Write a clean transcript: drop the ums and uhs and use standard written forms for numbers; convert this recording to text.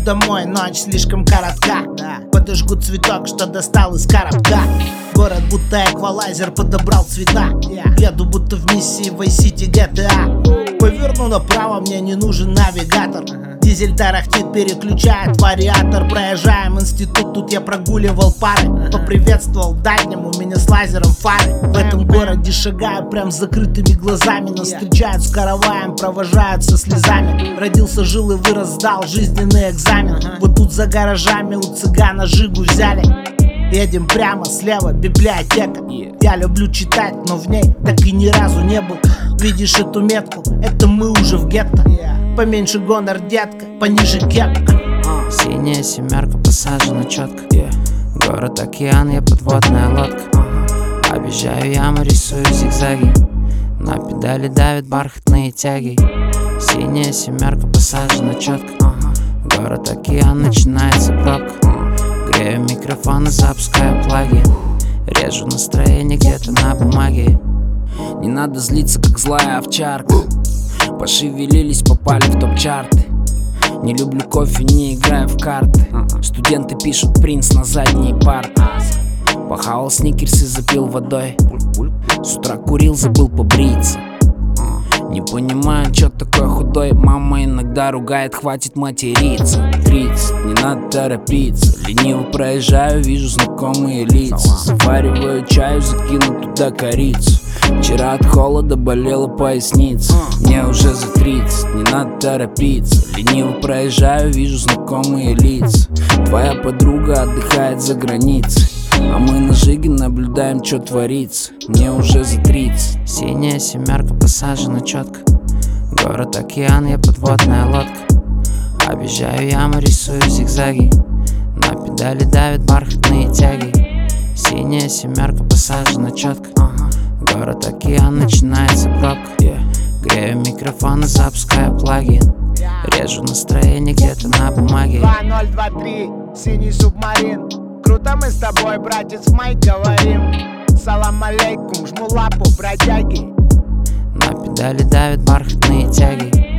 домой, ночь слишком коротка. Подожгу цветок, что достал из коробка. Город будто эквалайзер подобрал цвета. Еду будто в миссии в Vice City GTA. Поверну направо, мне не нужен навигатор. Дизель тарахтит, переключает вариатор. Проезжаем институт, тут я прогуливал пары. Поприветствовал дальним, у меня с лазером фары. В этом городе шагаю прям с закрытыми глазами. Нас встречают с караваем, провожают со слезами. Родился, жил и вырос, сдал жизненный экзамен. Вот тут за гаражами у цыгана жигу взяли. Едем прямо слева, библиотека. Я люблю читать, но в ней так и ни разу не был. Видишь эту метку? Это мы уже в гетто. Поменьше гонор, детка, пониже кепка. Синяя семерка посажена четко. Город океан, я подводная лодка. Объезжаю яму, рисую зигзаги. На педали давят бархатные тяги. Синяя семерка посажена четко. Город океан, начинается пробка. Грею микрофон и запускаю плаги. Режу настроение где-то на бумаге. Не надо злиться, как злая овчарка. Пошевелились, попали в топ-чарты. Не люблю кофе, не играю в карты. Студенты пишут принц на задней парты. Похавал сникерс и запил водой. С утра курил, забыл побриться. Не понимаю, чё такое худой. Мама иногда ругает, хватит материться. 30, не надо торопиться. Лениво проезжаю, вижу знакомые лица. Завариваю чаю, закину туда корицу. Вчера от холода болела поясница. Мне уже за 30, не надо торопиться. Лениво проезжаю, вижу знакомые лица. Твоя подруга отдыхает за границей, а мы на жиге наблюдаем, что творится. Мне уже за 30. Синяя семерка посажена четко. Город океан, я подводная лодка. Объезжаю яму, рисую зигзаги. На педали давят бархатные тяги. Синяя семерка посажена четко. Город океан, начинается пробка. Грею микрофон и запускаю плагин. Режу настроение где-то на бумаге. 2023, синий субмарин. Круто мы с тобой, братец, Майк, говорим. Салам алейкум, жму лапу, бродяги. На педали давят бархатные тяги.